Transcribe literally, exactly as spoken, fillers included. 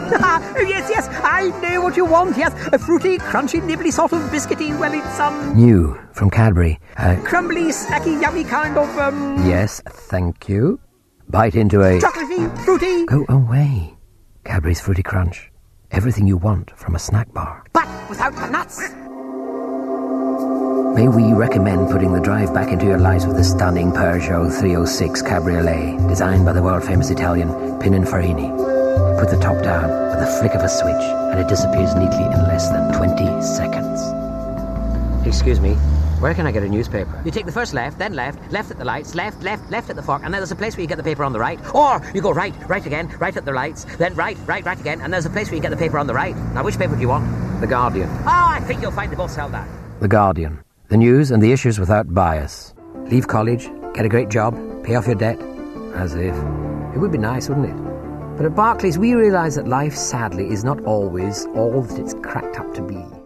Oh, yes, yes, I know what you want, yes. A fruity, crunchy, nibbly sort of biscuity, well, it's, um... New, from Cadbury. Uh, crumbly, snacky, yummy kind of, um... Yes, thank you. Bite into a... chocolatey, fruity... Go away. Cadbury's Fruity Crunch. Everything you want from a snack bar. But without the nuts. May we recommend putting the drive back into your lives with the stunning Peugeot three oh six Cabriolet, designed by the world-famous Italian Pininfarina. Put the top down with a flick of a switch, and it disappears neatly in less than twenty seconds. Excuse me, where can I get a newspaper? You take the first left, then left, left at the lights, left, left, left at the fork, and then there's a place where you get the paper on the right. Or you go right, right again, right at the lights, then right, right, right again, and there's a place where you get the paper on the right. Now, which paper do you want? The Guardian. Oh, I think you'll find they both sell that. The Guardian. The news and the issues without bias. Leave college, get a great job, pay off your debt. As if. It would be nice, wouldn't it? But at Barclays, we realise that life, sadly, is not always all that it's cracked up to be.